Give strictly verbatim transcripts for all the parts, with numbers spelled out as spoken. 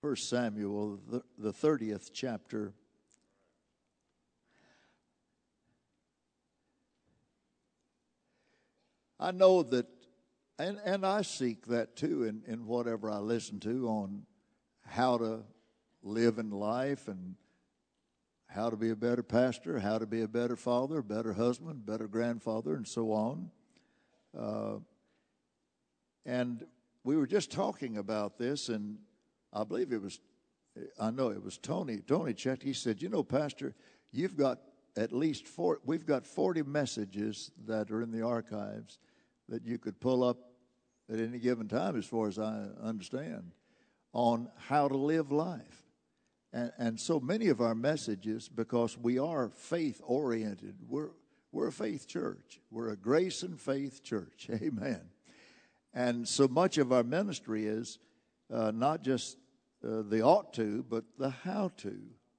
First Samuel, the, the thirtieth chapter. I know that, and, and I seek that too in, in whatever I listen to on how to live in life and how to be a better pastor, how to be a better father, better husband, better grandfather, and so on. Uh, and we were just talking about this, and I believe it was, I know it was Tony. Tony checked. He said, you know, Pastor, you've got at least four, we've got forty messages that are in the archives that you could pull up at any given time, as far as I understand, on how to live life. And, and so many of our messages, because we are faith-oriented, we're, we're a faith church. We're a grace and faith church. Amen. And so much of our ministry is uh, not just uh, the ought to, but the how to.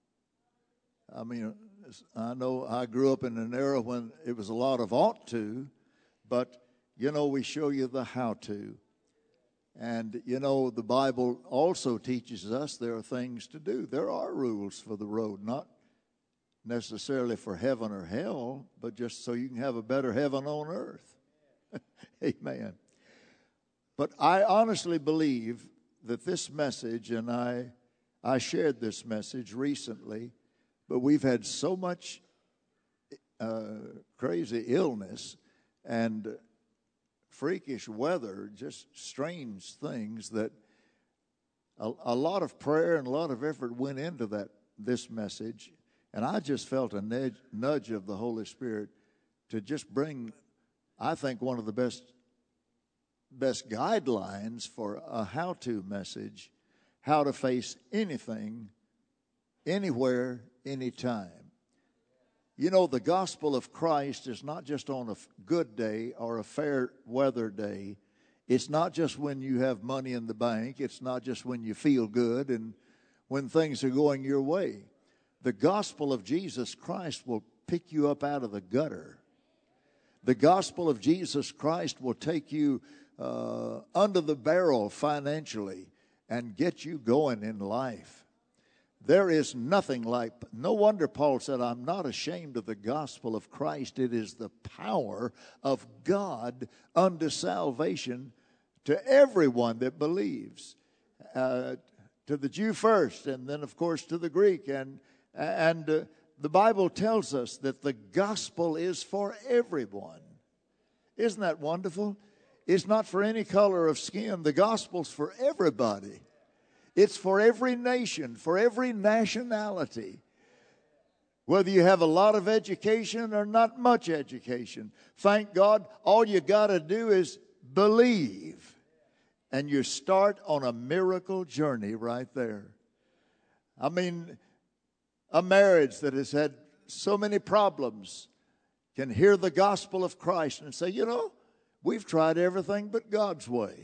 I mean, I know I grew up in an era when it was a lot of ought to, but, you know, we show you the how to. And, you know, the Bible also teaches us there are things to do. There are rules for the road, not necessarily for heaven or hell, but just so you can have a better heaven on earth. Amen. But I honestly believe that this message, and I, I shared this message recently, but we've had so much uh, crazy illness and freakish weather, just strange things, that a, a lot of prayer and a lot of effort went into that this message. And I just felt a nudge, nudge of the Holy Spirit to just bring, I think, one of the best best guidelines for a how-to message, how to face anything, anywhere, anytime. You know, the gospel of Christ is not just on a good day or a fair weather day. It's not just when you have money in the bank. It's not just when you feel good and when things are going your way. The gospel of Jesus Christ will pick you up out of the gutter. The gospel of Jesus Christ will take you uh, under the barrel financially and get you going in life. There is nothing like, no wonder Paul said, I'm not ashamed of the gospel of Christ. It is the power of God unto salvation to everyone that believes. Uh, to the Jew first, and then, of course, to the Greek. And, and uh, the Bible tells us that the gospel is for everyone. Isn't that wonderful? It's not for any color of skin. The gospel's for everybody. It's for every nation, for every nationality. Whether you have a lot of education or not much education. Thank God, all you got to do is believe. And you start on a miracle journey right there. I mean, a marriage that has had so many problems can hear the gospel of Christ and say, you know, we've tried everything but God's way.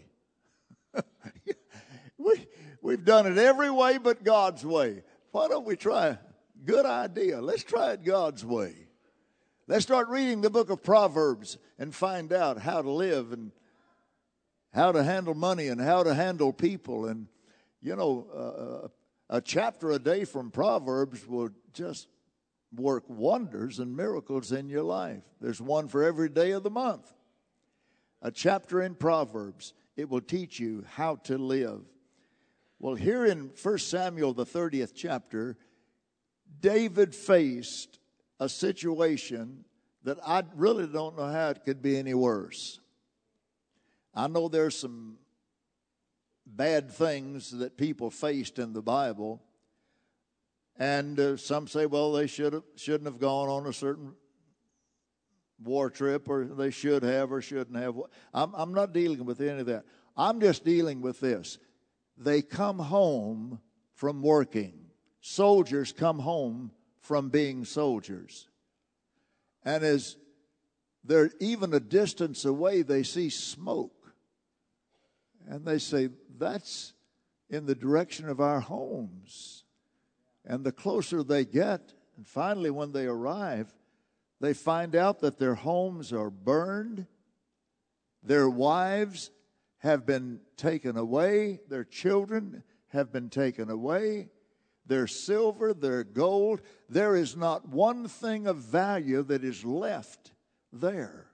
we, we've done it every way but God's way. Why don't we try? Good idea. Let's try it God's way. Let's start reading the book of Proverbs and find out how to live and how to handle money and how to handle people. And, you know, uh, a chapter a day from Proverbs will just work wonders and miracles in your life. There's one for every day of the month. A chapter in Proverbs, it will teach you how to live. Well, here in First Samuel, the thirtieth chapter, David faced a situation that I really don't know how it could be any worse. I know there's some bad things that people faced in the Bible, and uh, some say, well, they should have, shouldn't have gone on a certain war trip, or they should have or shouldn't have. I'm, I'm not dealing with any of that. I'm just dealing with this. They come home from working. Soldiers come home from being soldiers. And as they're even a distance away, they see smoke. And they say, that's in the direction of our homes. And the closer they get, and finally when they arrive, they find out that their homes are burned, their wives have been taken away, their children have been taken away. Their silver, their gold, there is not one thing of value that is left there.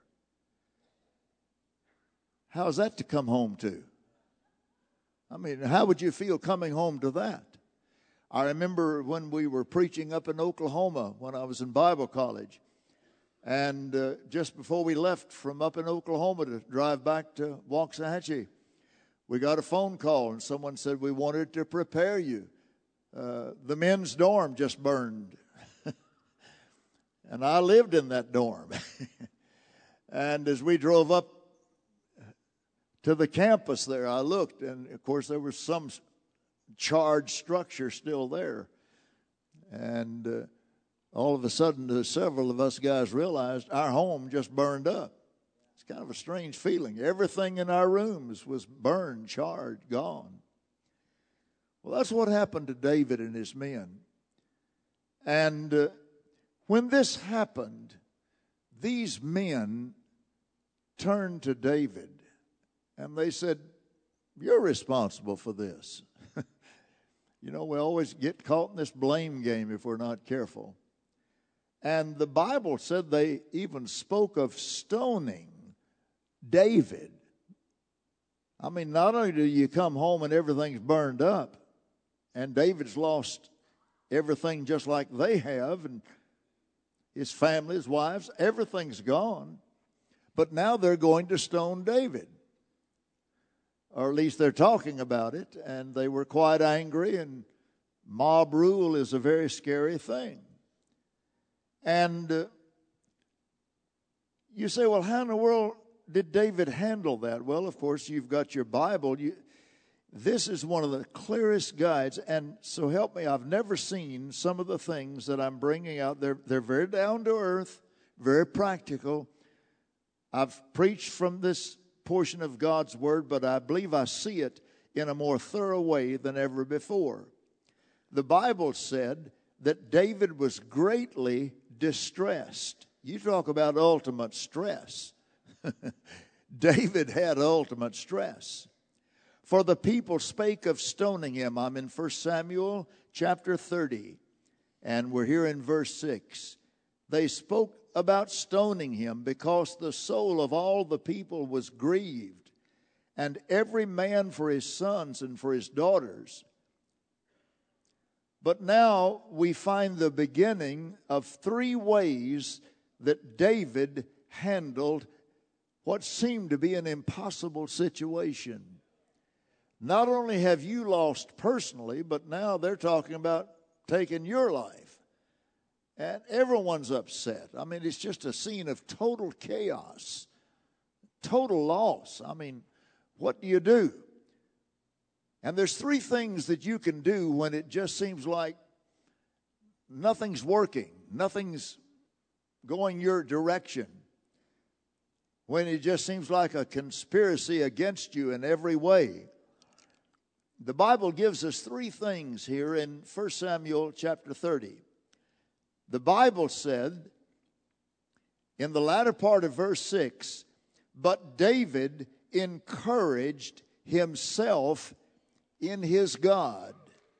How's that to come home to? I mean, how would you feel coming home to that? I remember when we were preaching up in Oklahoma when I was in Bible college. And uh, just before we left from up in Oklahoma to drive back to Waxahachie, we got a phone call and someone said, we wanted to prepare you. Uh, the men's dorm just burned. And I lived in that dorm. And as we drove up to the campus there, I looked, and of course there was some charred structure still there. And uh, all of a sudden, uh, several of us guys realized our home just burned up. It's kind of a strange feeling. Everything in our rooms was burned, charred, gone. Well, that's what happened to David and his men. And uh, when this happened, these men turned to David and they said, you're responsible for this. You know, we always get caught in this blame game if we're not careful. And the Bible said they even spoke of stoning David. I mean, not only do you come home and everything's burned up, and David's lost everything just like they have, and his family, his wives, everything's gone. But now they're going to stone David. Or at least they're talking about it, and they were quite angry, and mob rule is a very scary thing. And uh, you say, well, how in the world did David handle that? Well, of course, you've got your Bible. You, this is one of the clearest guides, and so help me, I've never seen some of the things that I'm bringing out. They're, they're very down to earth, very practical. I've preached from this portion of God's Word, but I believe I see it in a more thorough way than ever before. The Bible said that David was greatly distressed. You talk about ultimate stress. David had ultimate stress. For the people spake of stoning him. I'm in First Samuel chapter thirty, and we're here in verse six. They spoke about stoning him because the soul of all the people was grieved, and every man for his sons and for his daughters. But now we find the beginning of three ways that David handled what seemed to be an impossible situation. Not only have you lost personally, but now they're talking about taking your life. And everyone's upset. I mean, it's just a scene of total chaos, total loss. I mean, what do you do? And there's three things that you can do when it just seems like nothing's working, nothing's going your direction, when it just seems like a conspiracy against you in every way. The Bible gives us three things here in First Samuel chapter thirty. The Bible said in the latter part of verse six, but David encouraged himself in his God.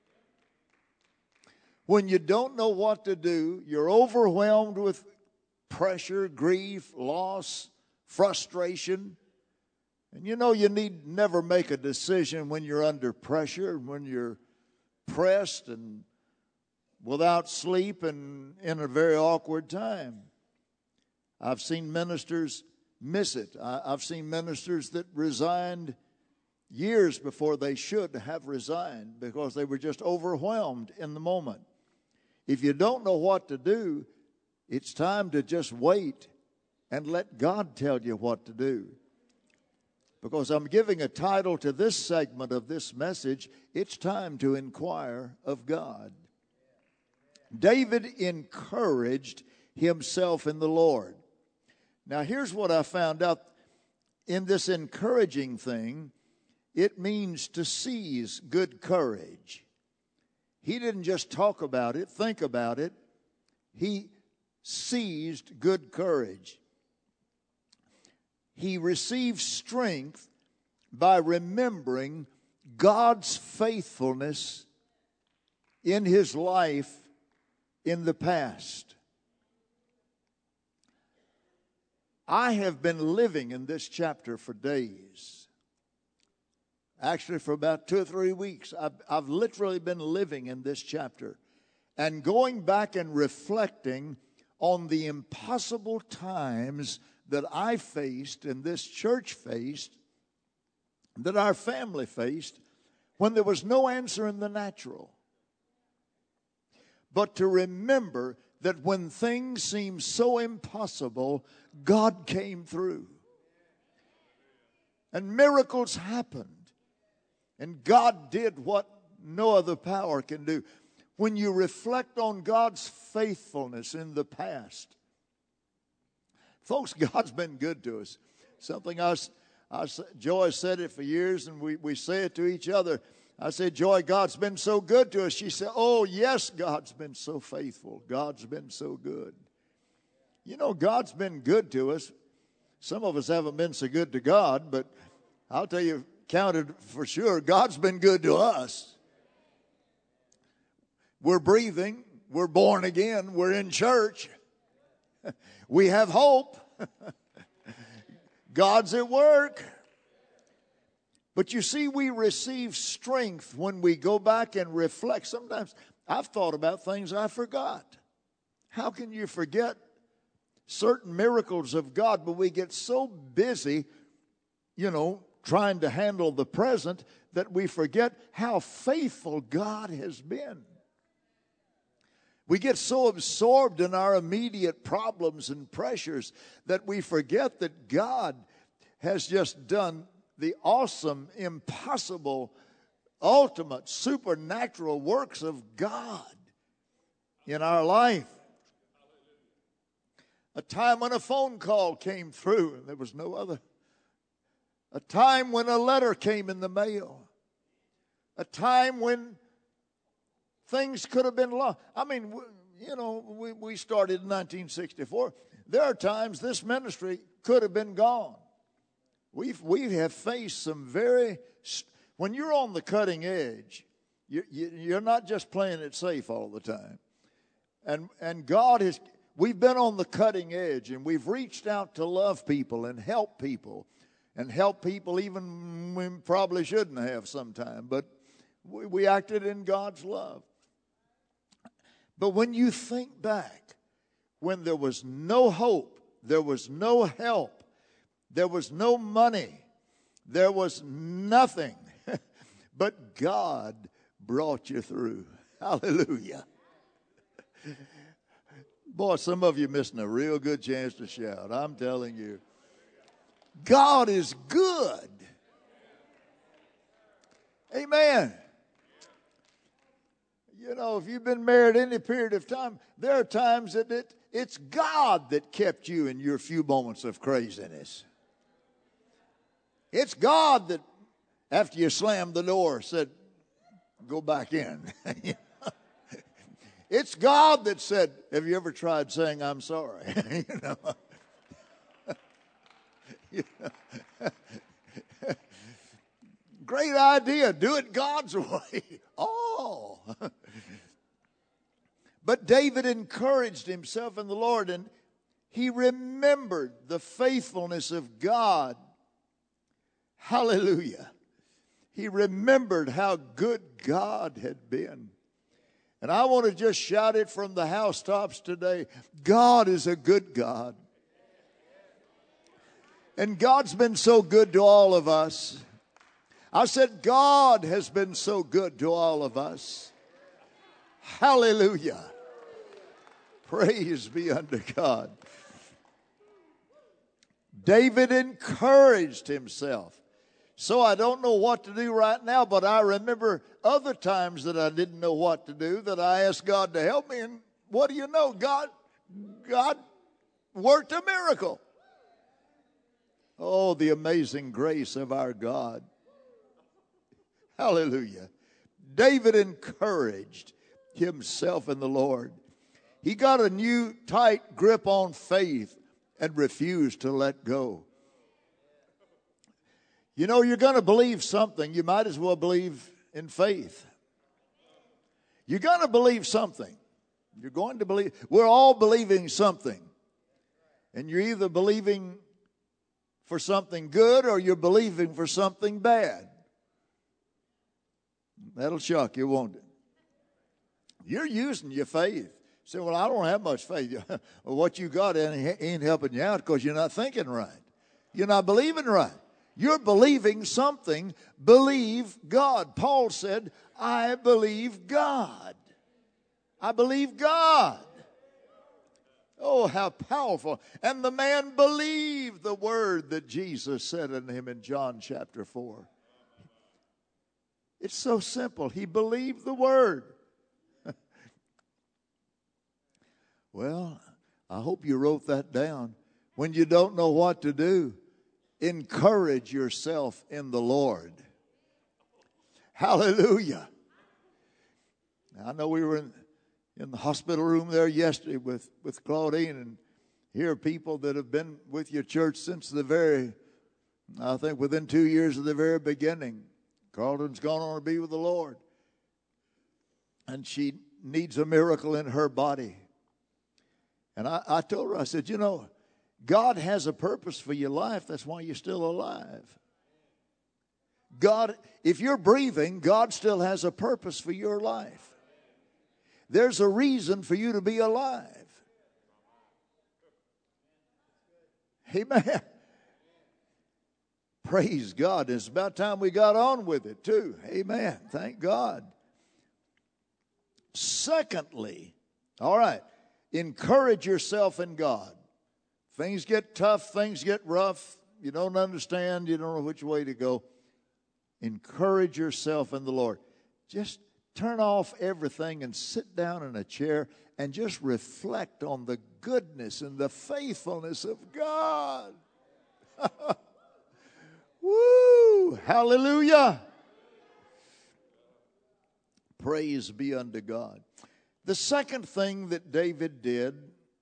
When you don't know what to do, you're overwhelmed with pressure, grief, loss, frustration. And you know you need never make a decision when you're under pressure, when you're pressed and without sleep and in a very awkward time. I've seen ministers miss it. I, I've seen ministers that resigned years before they should have resigned because they were just overwhelmed in the moment. If you don't know what to do, it's time to just wait and let God tell you what to do. Because I'm giving a title to this segment of this message, It's Time to Inquire of God. David encouraged himself in the Lord. Now, here's what I found out in this encouraging thing. It means to seize good courage. He didn't just talk about it, think about it. He seized good courage. He received strength by remembering God's faithfulness in his life in the past. I have been living in this chapter for days. Actually, for about two or three weeks, I've, I've literally been living in this chapter and going back and reflecting on the impossible times that I faced and this church faced, that our family faced, when there was no answer in the natural. But to remember that when things seemed so impossible, God came through. And miracles happened. And God did what no other power can do. When you reflect on God's faithfulness in the past, folks, God's been good to us. Something I, I Joy said it for years, and we, we say it to each other. I said, Joy, God's been so good to us. She said, oh, yes, God's been so faithful. God's been so good. You know, God's been good to us. Some of us haven't been so good to God, but I'll tell you, counted for sure, God's been good to us. We're breathing. We're born again. We're in church. We have hope. God's at work. But you see, we receive strength when we go back and reflect. Sometimes I've thought about things I forgot. How can you forget certain miracles of God? But we get so busy, you know, trying to handle the present that we forget how faithful God has been. We get so absorbed in our immediate problems and pressures that we forget that God has just done the awesome, impossible, ultimate, supernatural works of God in our life. A time when a phone call came through and there was no other. A time when a letter came in the mail. A time when things could have been lost. I mean, you know, we, we started in nineteen sixty-four. There are times this ministry could have been gone. We've, we have faced some very, when you're on the cutting edge, you, you, you're not just playing it safe all the time. And, and God has, we've been on the cutting edge, and we've reached out to love people and help people. And help people even we probably shouldn't have sometime. But we, we acted in God's love. But when you think back, when there was no hope, there was no help, there was no money, there was nothing, but God brought you through. Hallelujah. Boy, some of you missing a real good chance to shout. I'm telling you. God is good. Amen. You know, if you've been married any period of time, there are times that it, it's God that kept you in your few moments of craziness. It's God that, after you slammed the door, said, go back in. It's God that said, have you ever tried saying I'm sorry? you know. you know. Great idea. Do it God's way. Oh. But David encouraged himself in the Lord, and he remembered the faithfulness of God. Hallelujah. He remembered how good God had been. And I want to just shout it from the housetops today. God is a good God. And God's been so good to all of us. I said, God has been so good to all of us. Hallelujah. Praise be unto God. David encouraged himself. So I don't know what to do right now, but I remember other times that I didn't know what to do, that I asked God to help me. And what do you know? God, God worked a miracle. Oh, the amazing grace of our God. Hallelujah. David encouraged himself in the Lord. He got a new tight grip on faith and refused to let go. You know, you're going to believe something. You might as well believe in faith. You're going to believe something. You're going to believe. We're all believing something. And you're either believing for something good or you're believing for something bad. That'll shock you, won't it? You're using your faith. Say, well, I don't have much faith. Well, what you got ain't helping you out because you're not thinking right. You're not believing right. You're believing something. Believe God. Paul said, I believe God. I believe God. Oh, how powerful. And the man believed the word that Jesus said unto him in John chapter four. It's so simple. He believed the word. Well, I hope you wrote that down. When you don't know what to do, encourage yourself in the Lord. Hallelujah. Now, I know we were in, in the hospital room there yesterday with, with Claudine, and here are people that have been with your church since the very, I think within two years of the very beginning. Carlton's gone on to be with the Lord. And she needs a miracle in her body. And I, I told her, I said, you know, God has a purpose for your life. That's why you're still alive. God, if you're breathing, God still has a purpose for your life. There's a reason for you to be alive. Amen. Praise God. It's about time we got on with it too. Amen. Thank God. Secondly, all right, encourage yourself in God. Things get tough, things get rough. You don't understand, you don't know which way to go. Encourage yourself in the Lord. Just turn off everything and sit down in a chair and just reflect on the goodness and the faithfulness of God. Woo! Hallelujah! Praise be unto God. The second thing that David did,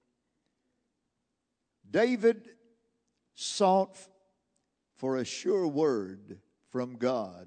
David sought for a sure word from God.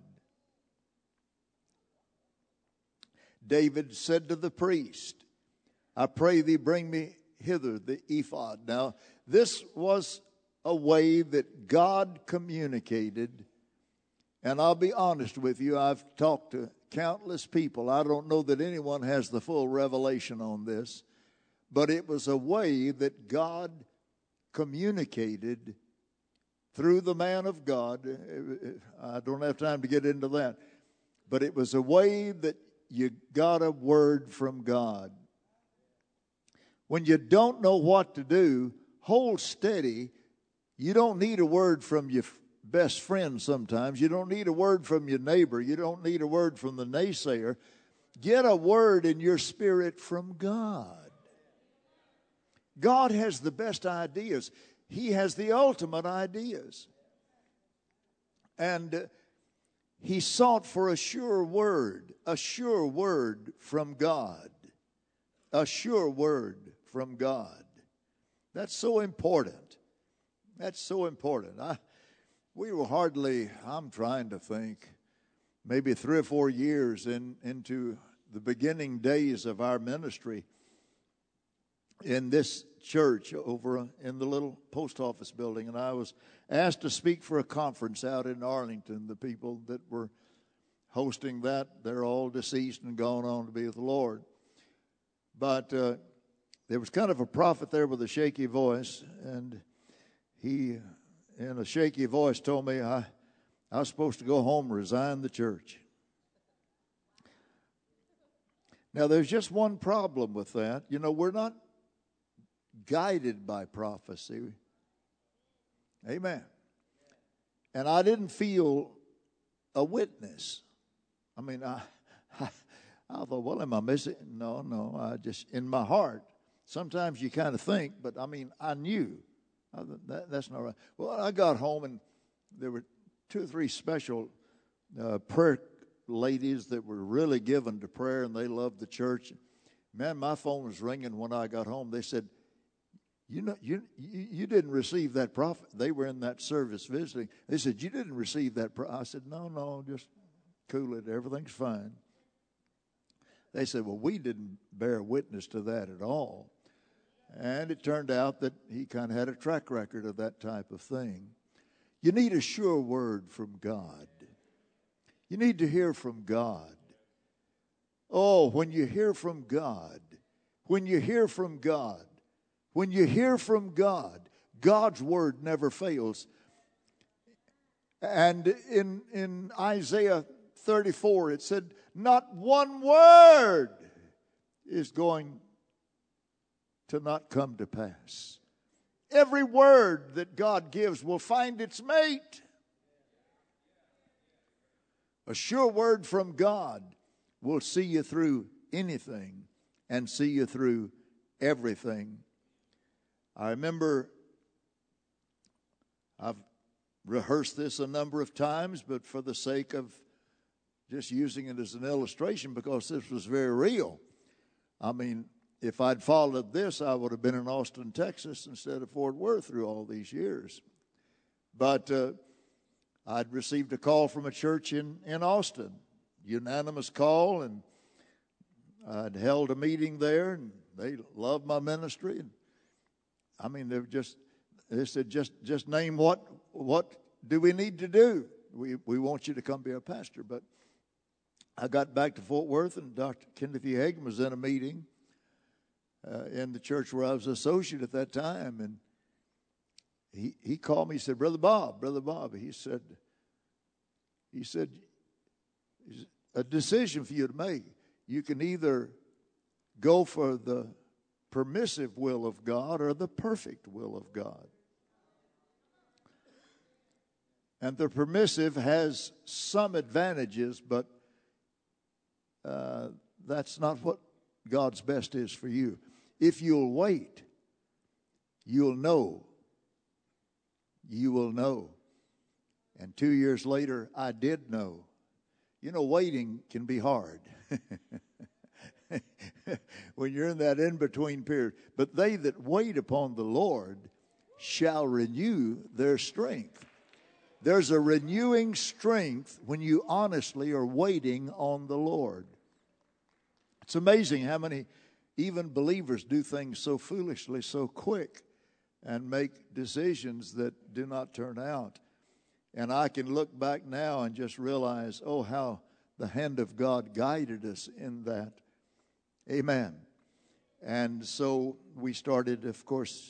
David said to the priest, I pray thee bring me hither the ephod. Now, this was a way that God communicated. And I'll be honest with you, I've talked to countless people. I don't know that anyone has the full revelation on this, but it was a way that God communicated through the man of God. I don't have time to get into that, but it was a way that you got a word from God. When you don't know what to do, hold steady. You don't need a word from your best friend sometimes. You don't need a word from your neighbor. You don't need a word from the naysayer. Get a word in your spirit from God. God has the best ideas. He has the ultimate ideas. And he sought for a sure word, a sure word from God. A sure word from God. That's so important. That's so important. I, we were hardly, I'm trying to think, maybe three or four years in, into the beginning days of our ministry in this church over in the little post office building. And I was asked to speak for a conference out in Arlington. The people that were hosting that, they're all deceased and gone on to be with the Lord. But uh, there was kind of a prophet there with a shaky voice, and he, in a shaky voice, told me I, I was supposed to go home and resign the church. Now, there's just one problem with that. You know, we're not guided by prophecy. Amen. And I didn't feel a witness. I mean, I, I, I thought, well, am I missing? No, no, I just, in my heart, sometimes you kind of think, but I mean, I knew. That, that's not right. Well, I got home and there were two or three special uh, prayer ladies that were really given to prayer, and they loved the church. Man, my phone was ringing when I got home. They said, You know, you you didn't receive that prophet. They were in that service visiting. They said, you didn't receive that prophet. I said, no, no, just cool it. Everything's fine. They said, well, we didn't bear witness to that at all. And it turned out that he kind of had a track record of that type of thing. You need a sure word from God. You need to hear from God. Oh, when you hear from God, when you hear from God, when you hear from God, God's word never fails. And in, in Isaiah thirty-four, it said, not one word is going to not come to pass. Every word that God gives will find its mate. A sure word from God will see you through anything and see you through everything. I remember I've rehearsed this a number of times, but for the sake of just using it as an illustration, because this was very real. I mean, if I'd followed this, I would have been in Austin, Texas, instead of Fort Worth through all these years. But uh, I'd received a call from a church in, in Austin, unanimous call, and I'd held a meeting there, and they loved my ministry. And I mean, they were just they said, just just name what what do we need to do? We we want you to come be our pastor. But I got back to Fort Worth, and Doctor Kenneth E. Hagin was in a meeting uh, in the church where I was associate at that time, and he he called me. He said, "Brother Bob, Brother Bob," he said, he said, a decision for you to make. You can either go for the permissive will of God or the perfect will of God. And the permissive has some advantages, but uh, that's not what God's best is for you. If you'll wait, you'll know. You will know. And two years later, I did know. You know, waiting can be hard when you're in that in-between period. But they that wait upon the Lord shall renew their strength. There's a renewing strength when you honestly are waiting on the Lord. It's amazing how many even believers do things so foolishly, so quick, and make decisions that do not turn out. And I can look back now and just realize, oh, how the hand of God guided us in that. Amen. And so we started, of course,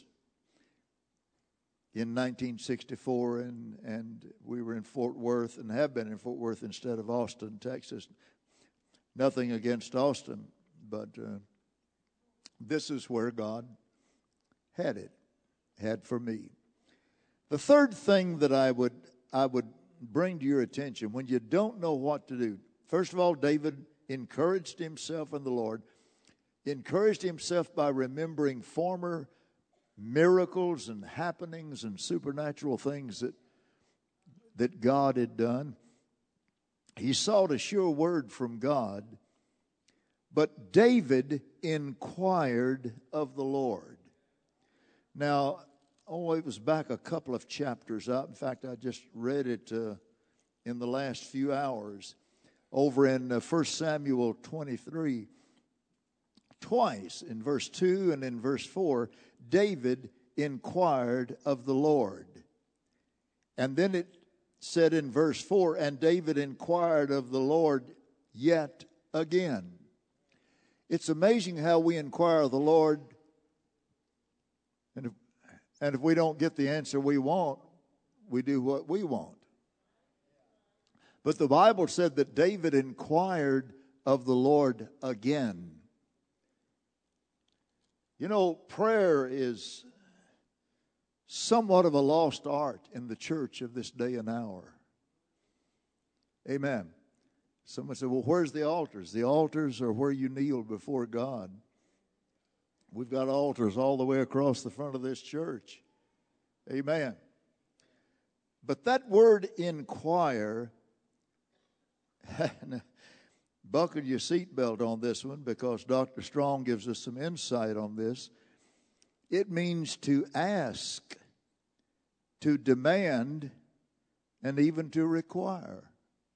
in nineteen sixty-four, and, and we were in Fort Worth and have been in Fort Worth instead of Austin, Texas. Nothing against Austin, but uh, this is where God had it, had for me. The third thing that I would I would bring to your attention when you don't know what to do. First of all, David encouraged himself in the Lord, encouraged himself by remembering former miracles and happenings and supernatural things that, that God had done. He sought a sure word from God, but David inquired of the Lord. Now, oh, it was back a couple of chapters up. In fact, I just read it uh, in the last few hours. Over in uh, First Samuel twenty-three, twice in verse two and in verse four, David inquired of the Lord. And then it said in verse four, and David inquired of the Lord yet again. It's amazing how we inquire of the Lord, and if And if we don't get the answer we want, we do what we want. But the Bible said that David inquired of the Lord again. You know, prayer is somewhat of a lost art in the church of this day and hour. Amen. Someone said, well, where's the altars? The altars are where you kneel before God. We've got altars all the way across the front of this church. Amen. But that word inquire, buckle your seatbelt on this one because Doctor Strong gives us some insight on this. It means to ask, to demand, and even to require.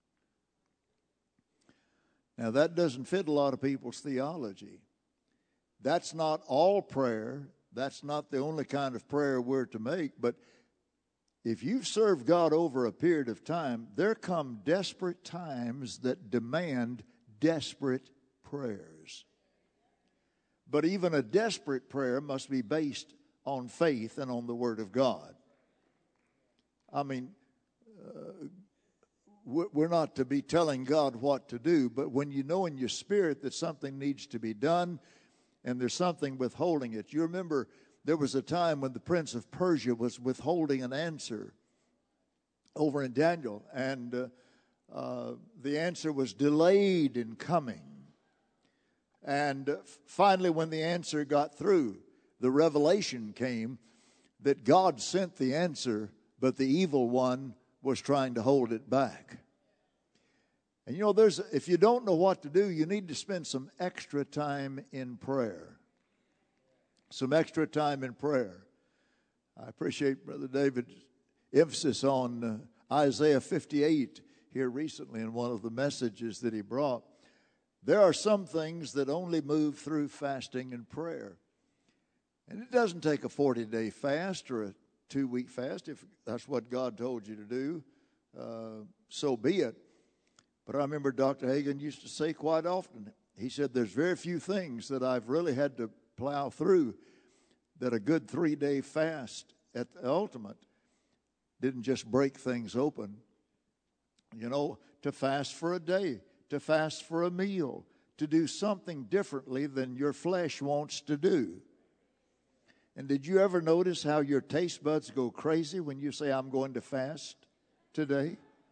Now, that doesn't fit a lot of people's theology. That's not all prayer. That's not the only kind of prayer we're to make. But if you've served God over a period of time, there come desperate times that demand desperate prayers. But even a desperate prayer must be based on faith and on the Word of God. I mean, uh, we're not to be telling God what to do, but when you know in your spirit that something needs to be done and there's something withholding it. You remember there was a time when the prince of Persia was withholding an answer over in Daniel, and uh, uh, the answer was delayed in coming. And uh, finally, when the answer got through, the revelation came that God sent the answer, but the evil one was trying to hold it back. And you know, there's if you don't know what to do, you need to spend some extra time in prayer. Some extra time in prayer. I appreciate Brother David's emphasis on uh, Isaiah fifty-eight here recently in one of the messages that he brought. There are some things that only move through fasting and prayer. And it doesn't take a forty-day fast or a two-week fast. If that's what God told you to do, uh, so be it. But I remember Doctor Hagin used to say quite often, he said, there's very few things that I've really had to plow through that a good three-day fast at the ultimate didn't just break things open. You know, to fast for a day, to fast for a meal, to do something differently than your flesh wants to do. And did you ever notice how your taste buds go crazy when you say, I'm going to fast today?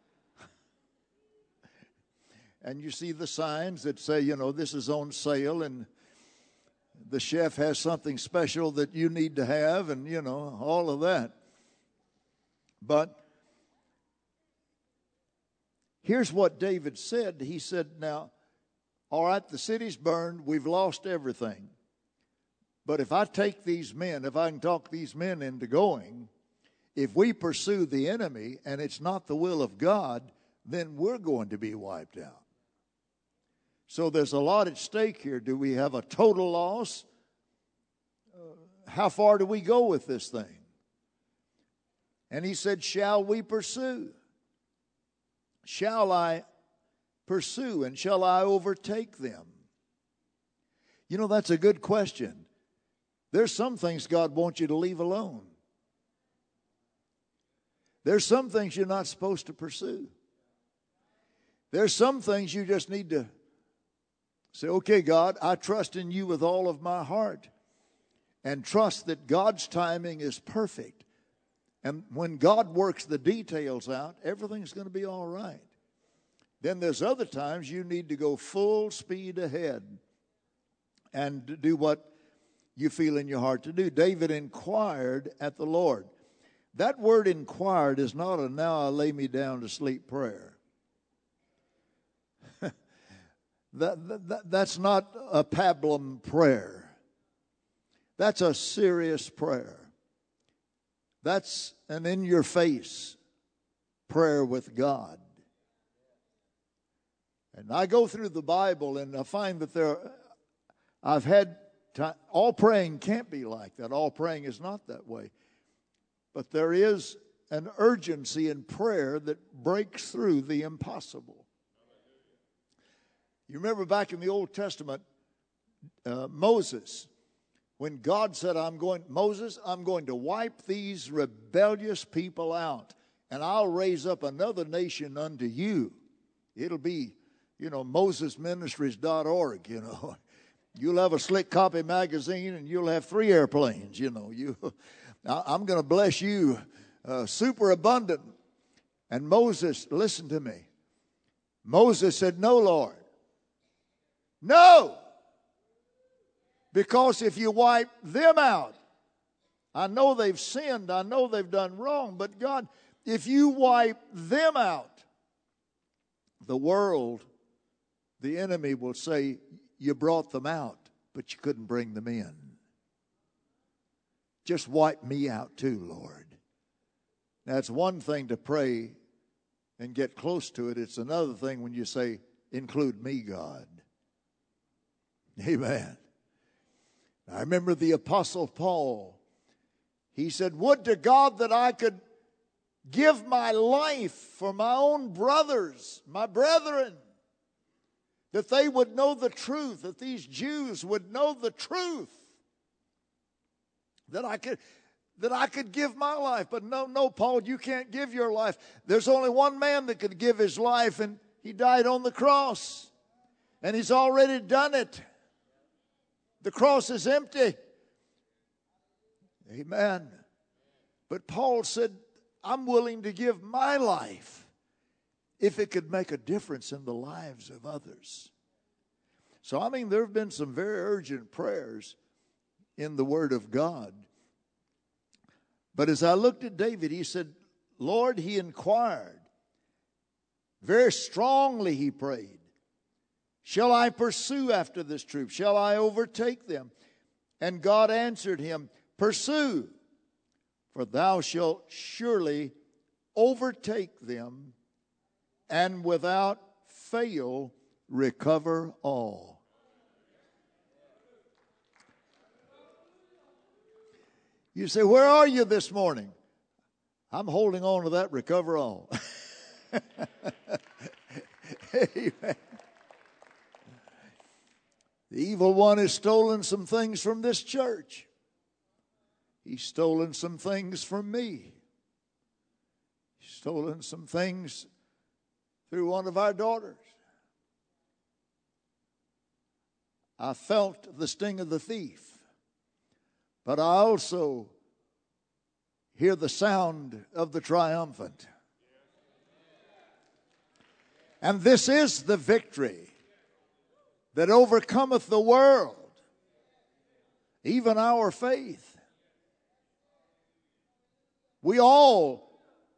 And you see the signs that say, you know, this is on sale and the chef has something special that you need to have and, you know, all of that. But here's what David said. He said, now, all right, the city's burned. We've lost everything. But if I take these men, if I can talk these men into going, if we pursue the enemy and it's not the will of God, then we're going to be wiped out. So there's a lot at stake here. Do we have a total loss? Uh, how far do we go with this thing? And he said, shall we pursue? Shall I pursue and shall I overtake them? You know, that's a good question. There's some things God wants you to leave alone. There's some things you're not supposed to pursue. There's some things you just need to say, okay, God, I trust in you with all of my heart. And trust that God's timing is perfect. And when God works the details out, everything's going to be all right. Then there's other times you need to go full speed ahead and do what you feel in your heart to do. David inquired at the Lord. That word inquired is not a now I lay me down to sleep prayer. that, that, that's not a pablum prayer. That's a serious prayer. That's an in-your-face prayer with God. And I go through the Bible and I find that there, I've had time, all praying can't be like that. All praying is not that way. But there is an urgency in prayer that breaks through the impossible. You remember back in the Old Testament, uh, Moses, when God said, I'm going, Moses, I'm going to wipe these rebellious people out, and I'll raise up another nation unto you. It'll be, you know, Moses Ministries dot org, you know. You'll have a Slick Copy magazine, and you'll have three airplanes, you know. You, I'm going to bless you uh, super abundant. And Moses, listen to me. Moses said, no, Lord. No. Because if you wipe them out, I know they've sinned, I know they've done wrong, but God, if you wipe them out, the world, the enemy will say, you brought them out, but you couldn't bring them in. just wipe me out too, Lord. Now, it's one thing to pray and get close to it. It's another thing when you say, include me, God. Amen. I remember the Apostle Paul. He said, would to God that I could give my life for my own brothers, my brethren, that they would know the truth, that these Jews would know the truth, that I could, that I could give my life. But no, no, Paul, you can't give your life. There's only one man that could give his life, and he died on the cross, and he's already done it. The cross is empty. Amen. But Paul said, I'm willing to give my life if it could make a difference in the lives of others. So, I mean, there have been some very urgent prayers in the Word of God. But as I looked at David, he said, Lord, he inquired. Very strongly he prayed. Shall I pursue after this troop? Shall I overtake them? And God answered him, pursue, for thou shalt surely overtake them, and without fail recover all. You say, where are you this morning? I'm holding on to that recover all. Amen. The evil one has stolen some things from this church. He's stolen some things from me. He's stolen some things through one of our daughters. I felt the sting of the thief, but I also hear the sound of the triumphant. And this is the victory that overcometh the world, even our faith. We all,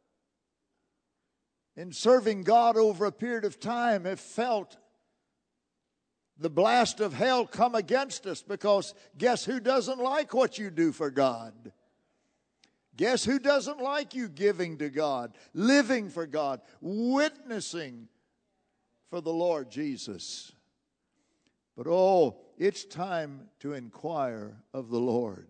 in serving God over a period of time, have felt the blast of hell come against us, because guess who doesn't like what you do for God? Guess who doesn't like you giving to God, living for God, witnessing for the Lord Jesus? But oh, it's time to inquire of the Lord.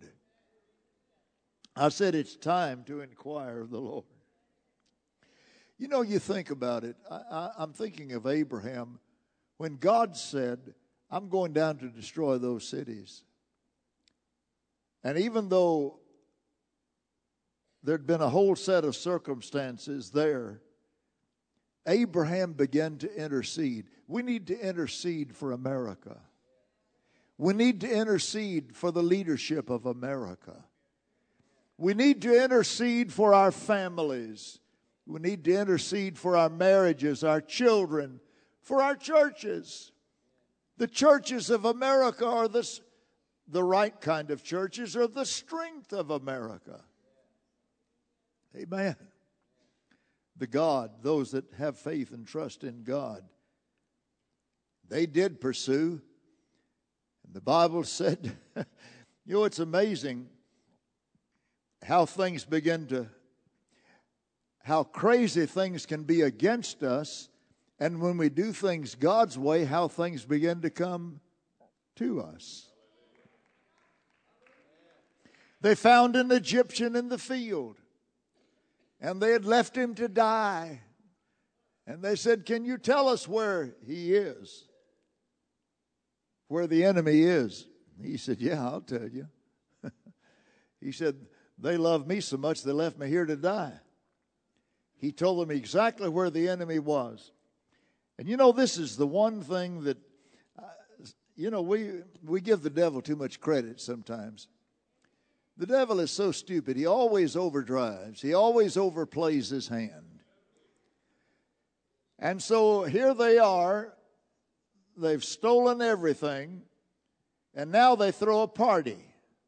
I said it's time to inquire of the Lord. You know, you think about it. I, I, I'm thinking of Abraham when God said, I'm going down to destroy those cities. And even though there'd been a whole set of circumstances there, Abraham began to intercede. We need to intercede for America. We need to intercede for the leadership of America. We need to intercede for our families. We need to intercede for our marriages, our children, for our churches. The churches of America are the, the right kind of churches, are the strength of America. Amen. The God, those that have faith and trust in God, they did pursue. And the Bible said, you know, it's amazing how things begin to, how crazy things can be against us, and when we do things God's way, how things begin to come to us. They found an Egyptian in the field, and they had left him to die. And they said, can you tell us where he is? Where the enemy is? He said, yeah, I'll tell you. He said, they love me so much they left me here to die. He told them exactly where the enemy was. And you know, this is the one thing that, uh, you know, we, we give the devil too much credit sometimes. The devil is so stupid. He always overdrives. He always overplays his hand. And so here they are. They've stolen everything. And now they throw a party.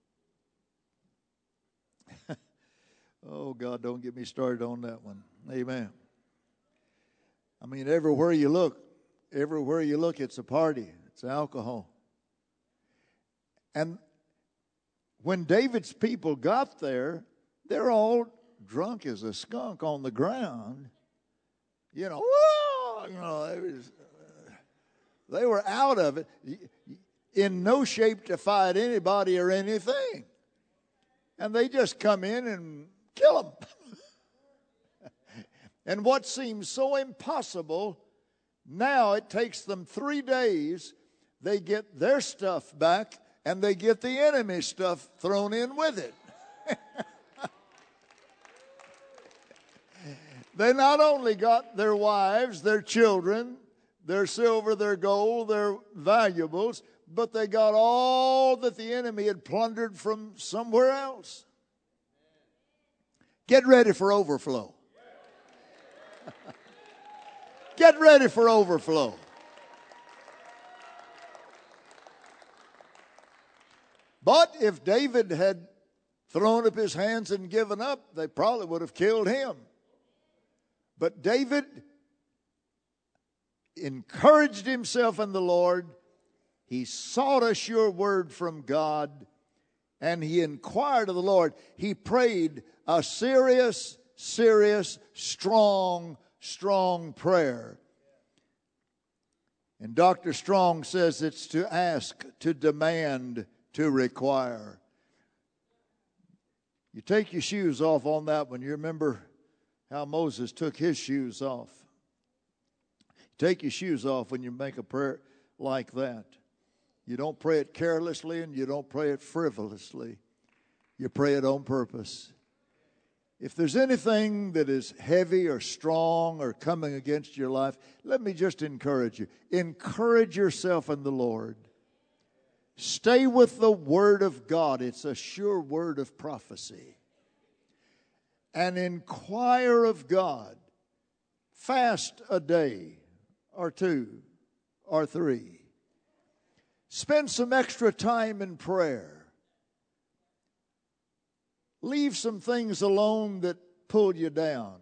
Oh, God, don't get me started on that one. Amen. I mean, everywhere you look, everywhere you look, it's a party. It's alcohol. And when David's people got there, they're all drunk as a skunk on the ground. You know, whoa, you know, it was, uh, they were out of it, in no shape to fight anybody or anything. And they just come in and kill them. And what seems so impossible, now it takes them three days. They get their stuff back, and they get the enemy stuff thrown in with it. They not only got their wives, their children, their silver, their gold, their valuables, but they got all that the enemy had plundered from somewhere else. Get ready for overflow. Get ready for overflow. But if David had thrown up his hands and given up, they probably would have killed him. But David encouraged himself in the Lord. He sought a sure word from God, and he inquired of the Lord. He prayed a serious, serious, strong, strong prayer. And Doctor Strong says it's to ask, to demand, to require. You take your shoes off on that one. You remember how Moses took his shoes off. Take your shoes off when you make a prayer like that. You don't pray it carelessly and you don't pray it frivolously. You pray it on purpose. If there's anything that is heavy or strong or coming against your life, let me just encourage you. Encourage yourself in the Lord. Stay with the Word of God. It's a sure word of prophecy. And inquire of God. Fast a day or two or three. Spend some extra time in prayer. Leave some things alone that pull you down.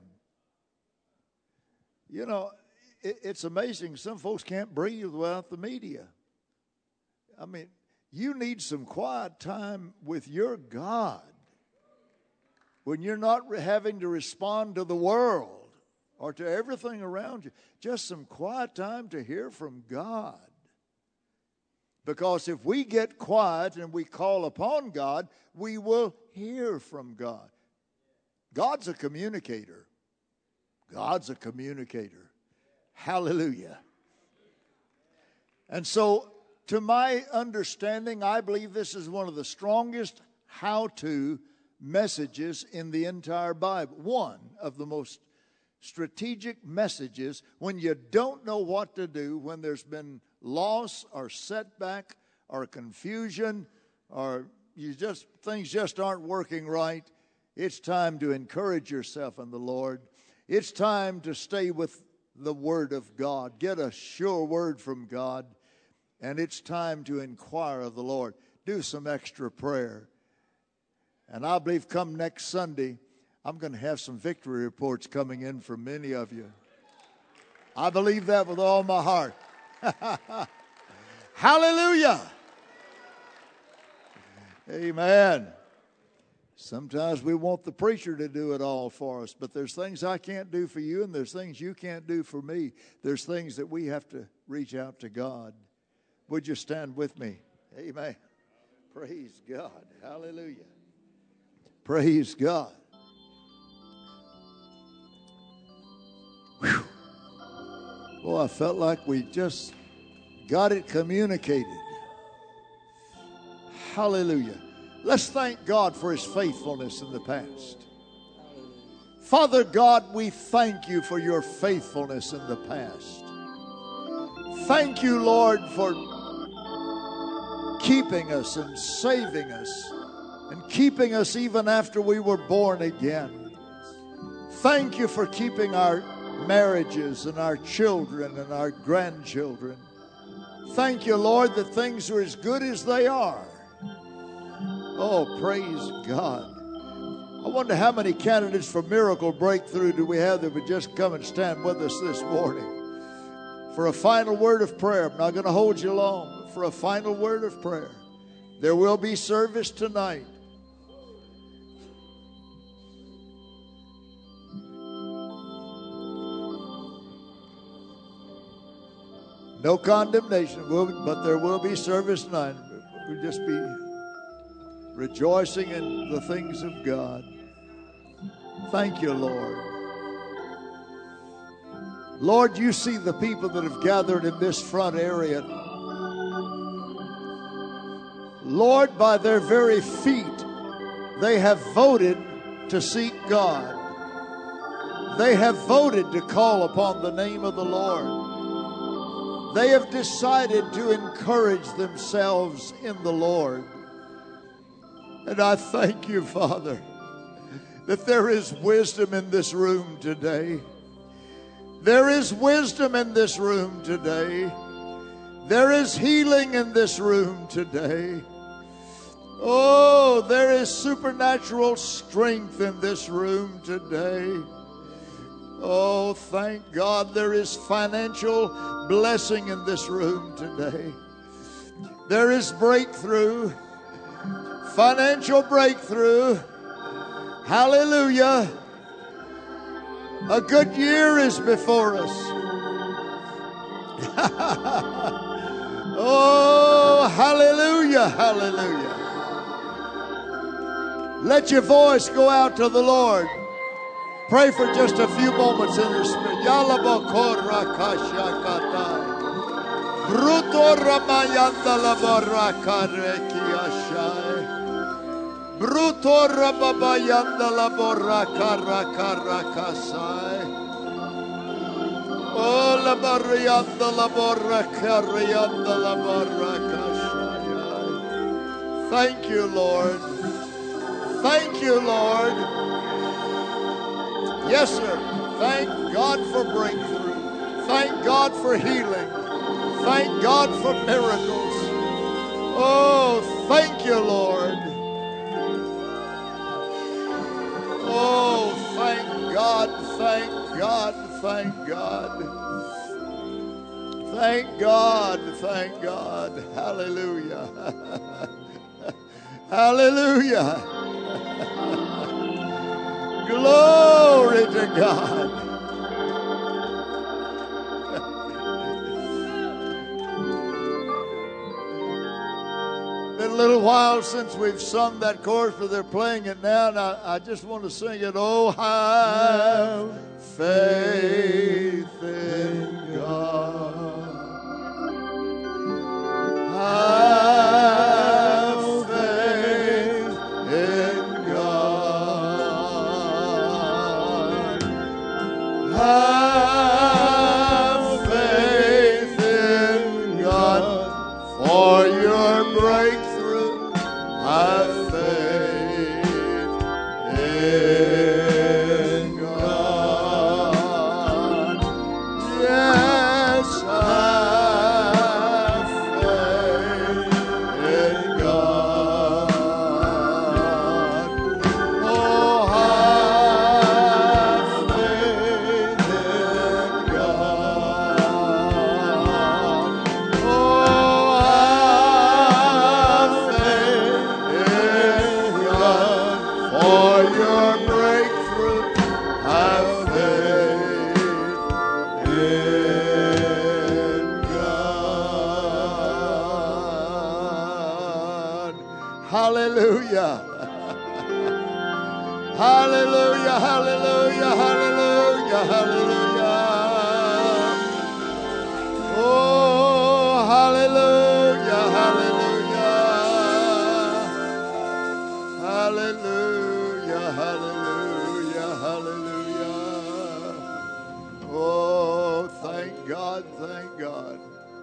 You know, it, it's amazing. Some folks can't breathe without the media. I mean, you need some quiet time with your God when you're not having to respond to the world or to everything around you. Just some quiet time to hear from God. Because if we get quiet and we call upon God, we will hear from God. God's a communicator. God's a communicator. Hallelujah. And so, to my understanding, I believe this is one of the strongest how-to messages in the entire Bible. One of the most strategic messages when you don't know what to do, when there's been loss or setback or confusion or you just things just aren't working right. It's time to encourage yourself in the Lord. It's time to stay with the Word of God. Get a sure word from God. And it's time to inquire of the Lord. Do some extra prayer. And I believe come next Sunday, I'm going to have some victory reports coming in from many of you. I believe that with all my heart. Hallelujah. Amen. Sometimes we want the preacher to do it all for us, but there's things I can't do for you, and there's things you can't do for me. There's things that we have to reach out to God. Would you stand with me? Amen. Praise God. Hallelujah. Praise God. Whew. Boy, I felt like we just got it communicated. Hallelujah. Let's thank God for His faithfulness in the past. Father God, we thank you for your faithfulness in the past. Thank you, Lord, for keeping us and saving us and keeping us even after we were born again. Thank you for keeping our marriages and our children and our grandchildren. Thank you, Lord, that things are as good as they are. Oh, praise God. I wonder how many candidates for miracle breakthrough do we have that would just come and stand with us this morning for a final word of prayer. I'm not going to hold you long, but for a final word of prayer. There will be service tonight. No condemnation, but there will be service tonight. We'll just be rejoicing in the things of God. Thank you, Lord. Lord, you see the people that have gathered in this front area. Lord, by their very feet, they have voted to seek God. They have voted to call upon the name of the Lord. They have decided to encourage themselves in the Lord. And I thank you, Father, that there is wisdom in this room today. There is wisdom in this room today. There is healing in this room today. Oh, there is supernatural strength in this room today. Oh, thank God there is financial blessing in this room today. There is breakthrough, financial breakthrough. Hallelujah. A good year is before us. Oh, hallelujah, hallelujah. Let your voice go out to the Lord. Pray for just a few moments in the Spirit. Bruto ramayanda laborakarekiashai. Bruto rababayanda laborakarakasai. Oh, labarianda laborakarianda laborakashai. Thank you, Lord. Thank you, Lord. Yes, sir. Thank God for breakthrough. Thank God for healing. Thank God for miracles. Oh, thank you, Lord. Oh, thank God, thank God, thank God. Thank God, thank God. Hallelujah. Hallelujah. Glory to God. Been a little while since we've sung that chorus, but they're playing it now, and I, I just want to sing it. Oh, have faith in God. Have faith in God. Have faith in God for your breakthrough. Have faith in God. Yes, have faith in God. Oh, have faith in God. Oh, have faith in God for your breakthrough. Have faith in God. Hallelujah. Hallelujah, hallelujah, hallelujah, hallelujah. Oh, hallelujah, hallelujah. Hallelujah, hallelujah, hallelujah. Oh, thank God, thank God.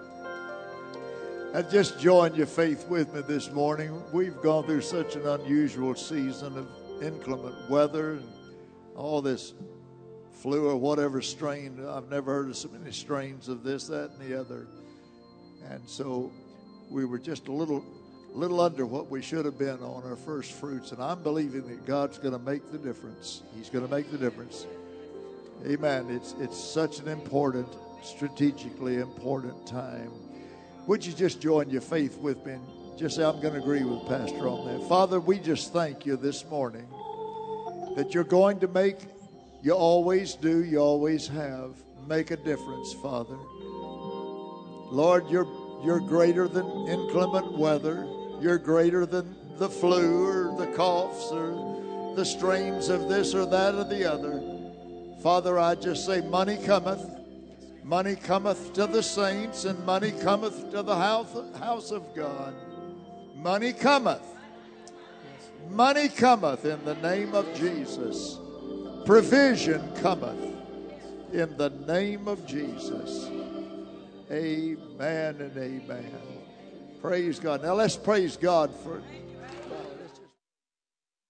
And just join your faith with me this morning. We've gone through such an unusual season of inclement weather and all this flu or whatever strain. I've never heard of so many strains of this, that, and the other. And so we were just a little little under what we should have been on our first fruits. And I'm believing that God's going to make the difference. He's going to make the difference. Amen. It's, it's such an important, strategically important time. Would you just join your faith with me and Just say, I'm going to agree with Pastor on that. Father, we just thank you this morning that you're going to make, you always do, you always have, make a difference, Father. Lord, you're, you're greater than inclement weather. You're greater than the flu or the coughs or the strains of this or that or the other. Father, I just say money cometh. Money cometh to the saints, and money cometh to the house, house of God. Money cometh. Money cometh in the name of Jesus. Provision cometh in the name of Jesus. Amen and amen. Praise God. Now let's praise God for